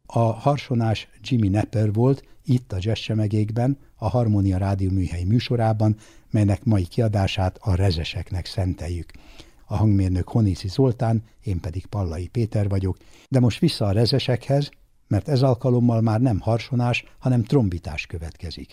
A harsonás Jimmy Napper volt itt a Jazzcsemegékben, a Harmónia Rádió műhelyi műsorában, melynek mai kiadását a rezeseknek szenteljük. A hangmérnök Honíci Zoltán, én pedig Pallai Péter vagyok, de most vissza a rezesekhez, mert ez alkalommal már nem harsonás, hanem trombitás következik.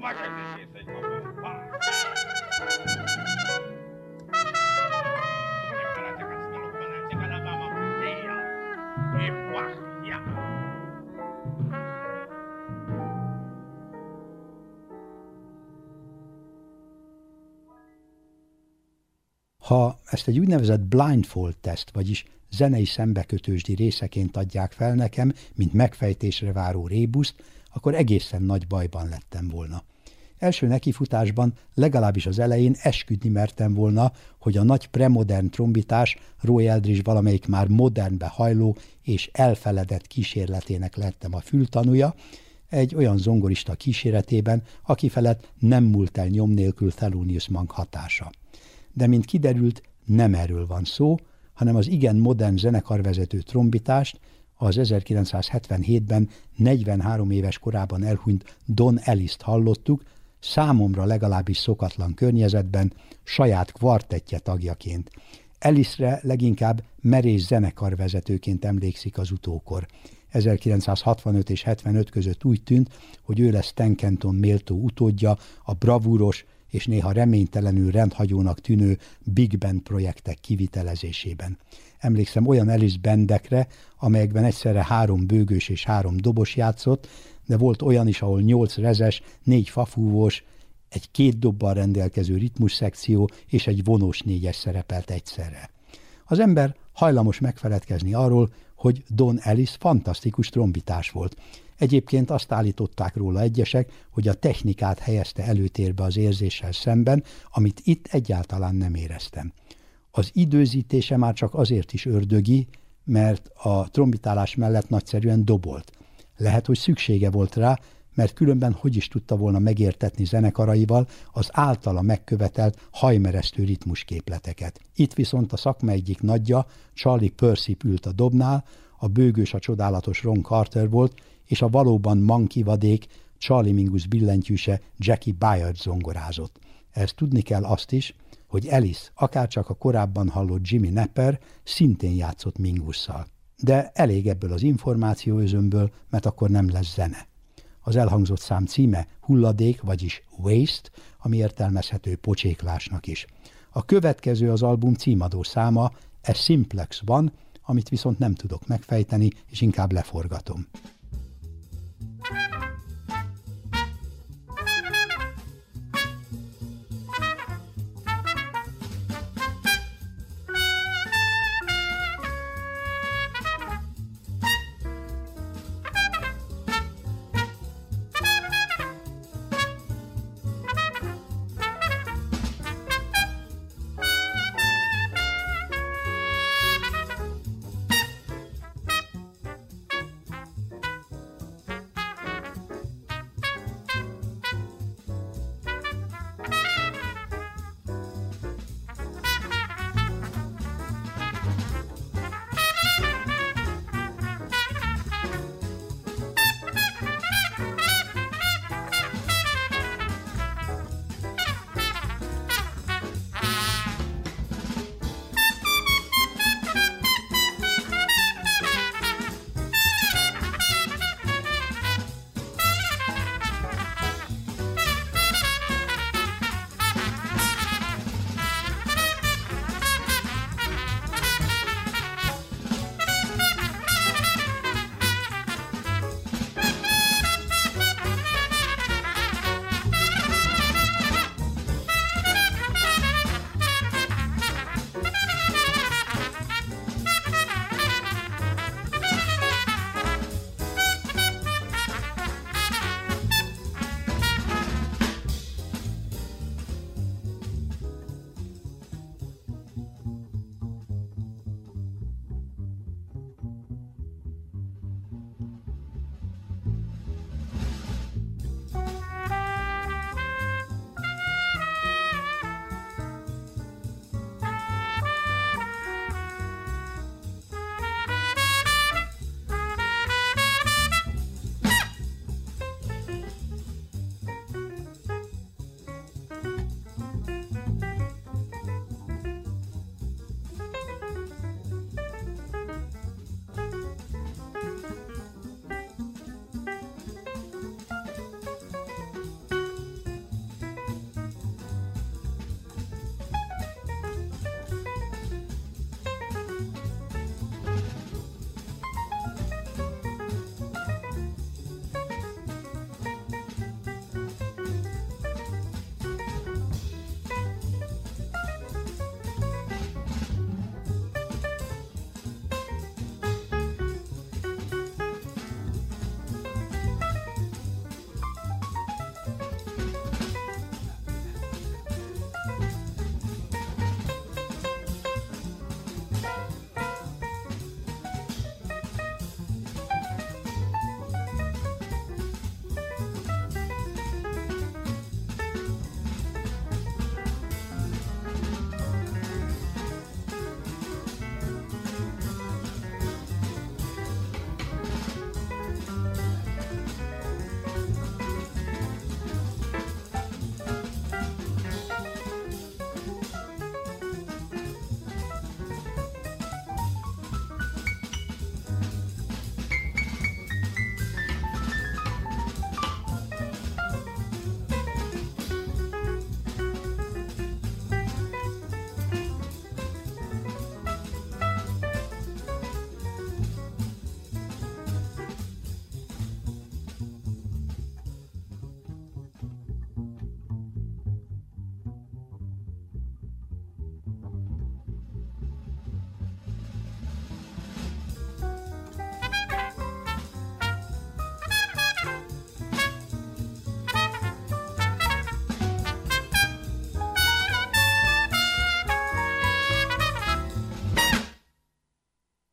Ha ezt egy úgynevezett blindfold teszt, vagyis zenei szembekötősdi részeként adják fel nekem, mint megfejtésre váró rébuszt, akkor egészen nagy bajban lettem volna. Első nekifutásban, legalábbis az elején esküdni mertem volna, hogy a nagy premodern trombitás Roy Eldridge valamelyik már modernbe hajló és elfeledett kísérletének lettem a fültanúja, egy olyan zongorista kíséretében, aki felett nem múlt el nyom nélkül Thelonious Monk hatása. De mint kiderült, nem erről van szó, hanem az igen modern zenekarvezető trombitást, az 1977-ben 43 éves korában elhunyt Don Ellis-t hallottuk, számomra legalábbis szokatlan környezetben, saját kvartettje tagjaként. Ellisre leginkább merész zenekarvezetőként emlékszik az utókor. 1965 és 75 között úgy tűnt, hogy ő lesz Stan Kenton méltó utódja, a bravúros és néha reménytelenül rendhagyónak tűnő big band projektek kivitelezésében. Emlékszem olyan Ellis bandekre, amelyekben egyszerre 3 bőgős és 3 dobos játszott, de volt olyan is, ahol 8 rezes, 4 fafúvós, egy 2 dobbal rendelkező ritmus szekció és egy vonós 4-es szerepelt egyszerre. Az ember hajlamos megfeledkezni arról, hogy Don Ellis fantasztikus trombitás volt. Egyébként azt állították róla egyesek, hogy a technikát helyezte előtérbe az érzéssel szemben, amit itt egyáltalán nem éreztem. Az időzítése már csak azért is ördögi, mert a trombitálás mellett nagyszerűen dobolt. Lehet, hogy szüksége volt rá, mert különben hogy is tudta volna megértetni zenekaraival az általa megkövetelt hajmeresztő ritmusképleteket. Itt viszont a szakma egyik nagyja, Charlie Persip ült a dobnál, a bőgős a csodálatos Ron Carter volt, és a valóban Monkey vadék Charlie Mingus billentyűse Jackie Byard zongorázott. Ezt tudni kell azt is, hogy Ellis, akárcsak a korábban hallott Jimmy Napper szintén játszott Mingusszal. De elég ebből az információözömből, mert akkor nem lesz zene. Az elhangzott szám címe Hulladék, vagyis Waste, ami értelmezhető pocséklásnak is. A következő az album címadó száma, A Simplex One, amit viszont nem tudok megfejteni, és inkább leforgatom.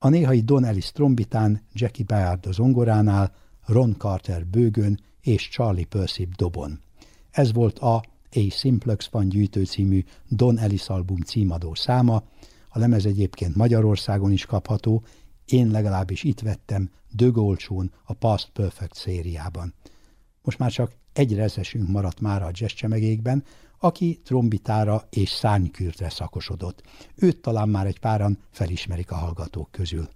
a néhai Don Ellis trombitán, Jackie Bayard a zongoránál, Ron Carter bőgön és Charlie Persip dobon. Ez volt a Simplex Van gyűjtő című Don Ellis album címadó száma, a lemez egyébként Magyarországon is kapható, én legalábbis itt vettem dögolcsón a Past Perfect szériában. Most már csak egy rezesünk maradt már a jazz csemegékben, aki trombitára és szárnykürtre szakosodott. Őt talán már egy páran felismerik a hallgatók közül.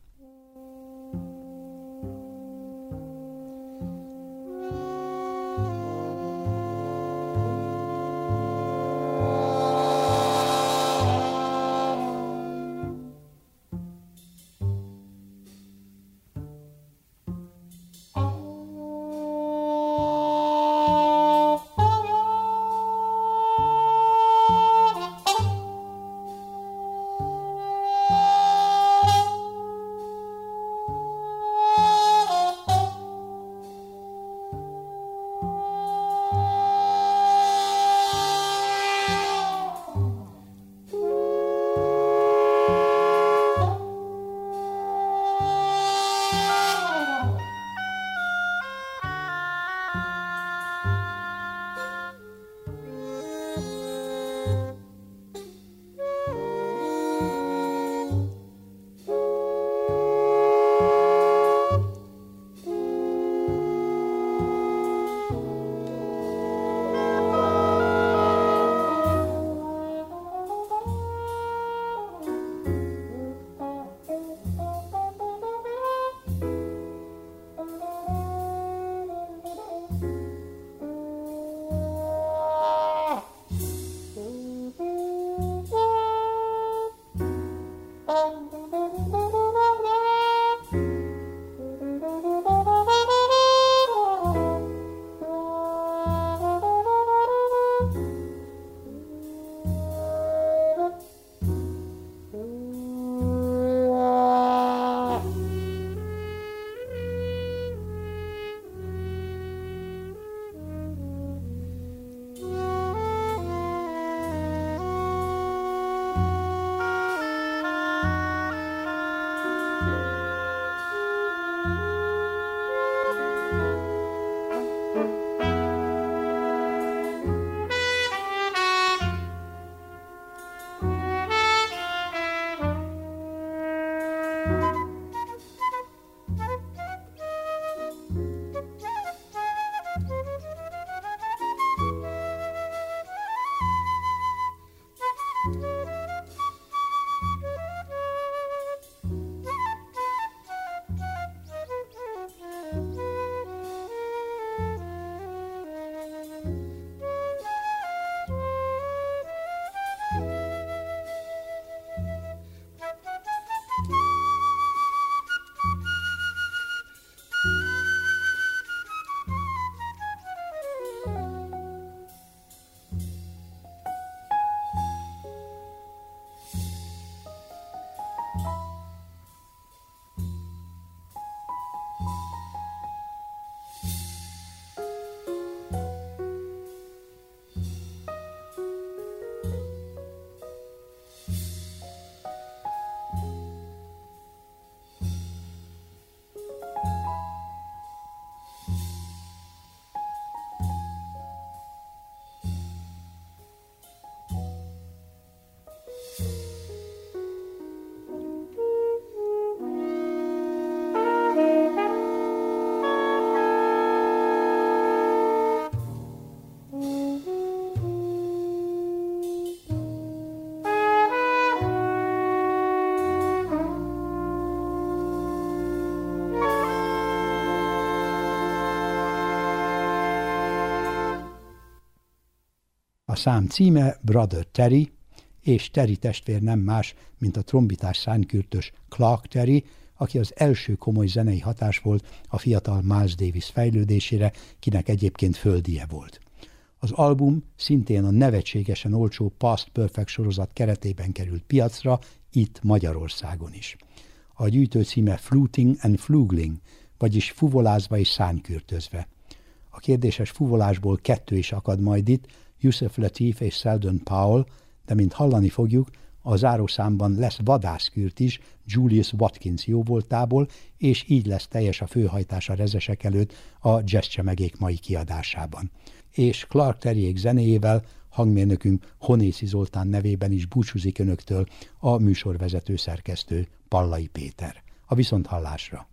A szám címe Brother Terry, és Terry testvér nem más, mint a trombitás szárnykürtös Clark Terry, aki az első komoly zenei hatás volt a fiatal Miles Davis fejlődésére, kinek egyébként földije volt. Az album szintén a nevetségesen olcsó Past Perfect sorozat keretében került piacra, itt Magyarországon is. A gyűjtő címe Fluting and Flugling, vagyis fuvolázva és szárnykürtözve. A kérdéses fuvolásból 2 is akad majd itt, Yusef Lateef és Sheldon Powell, de mint hallani fogjuk, A zárószámban lesz vadászkürt is Julius Watkins jóvoltából, és így lesz teljes a főhajtás a rezesek előtt a jazzcsemegék mai kiadásában. És Clark Terryék zenéjével hangmérnökünk Honészi Zoltán nevében is búcsúzik önöktől a műsorvezető szerkesztő Pallai Péter. A viszonthallásra!